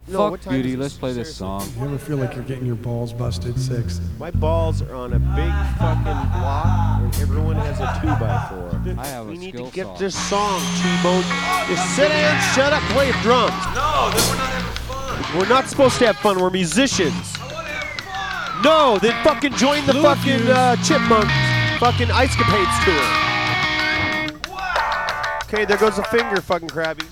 No, Fuck beauty, let's play this song. You ever feel like you're getting your balls busted? 6. My balls are on a big fucking block, and everyone has a 2x4. I have a We need to skill get saw. this song, T-Bone. Just sit down, shut up, play drums. No, then we're not having fun. We're not supposed to have fun. We're musicians. I want to have fun. No, then fucking join the fucking Chipmunk fucking Ice Capades tour. Wow. Okay, there goes a finger, fucking Krabby.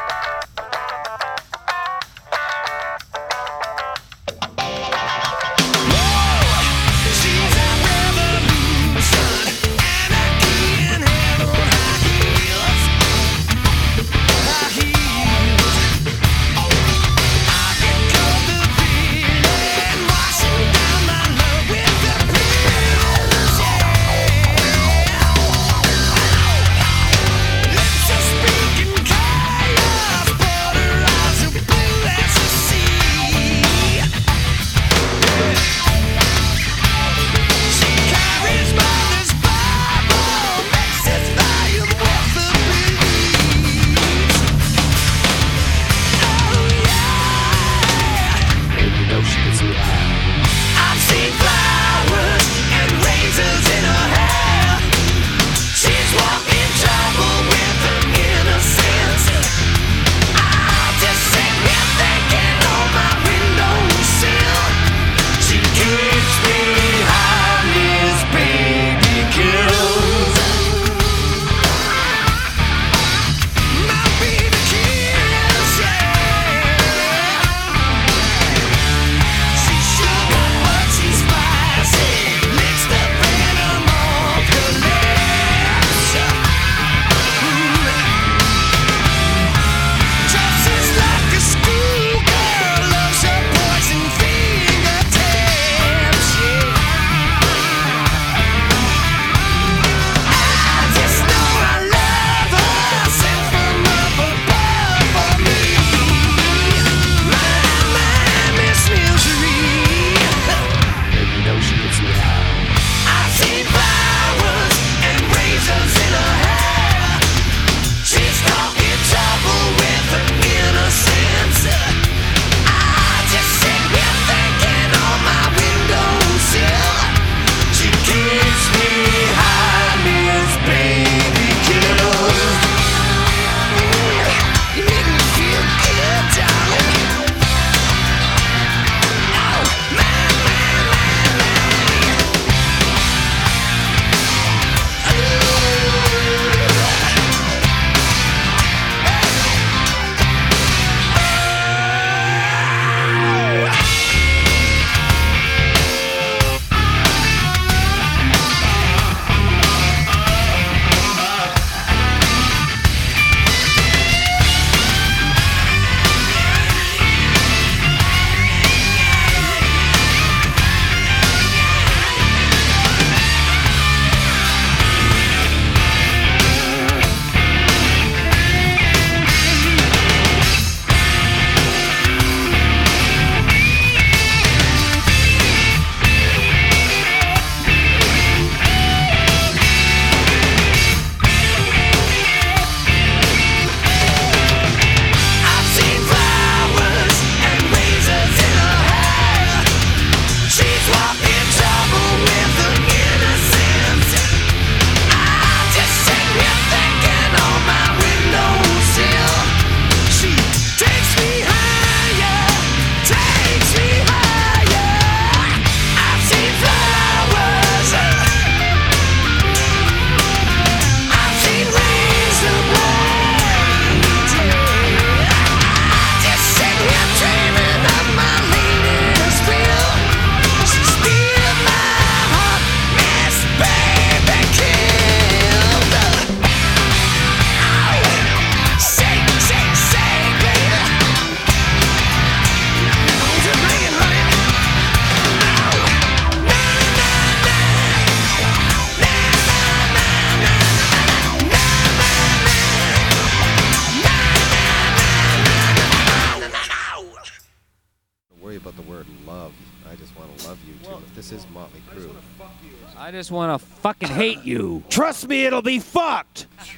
This is Motley Crue. I just want to fucking hate you. Trust me, it'll be fucked. Trust me.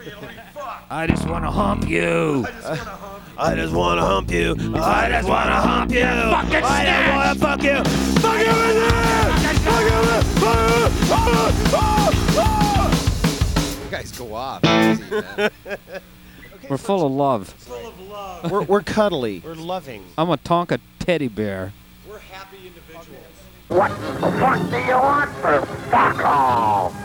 I just want to hump you. I just want to hump you. I just want to hump you. I just want to fuck you. Fuck you in there. You guys go off. Easy, man. We're full of love. Full of love. We're cuddly. We're loving. I'm a Tonka teddy bear. We're happy individuals. What the fuck do you want for fuck all?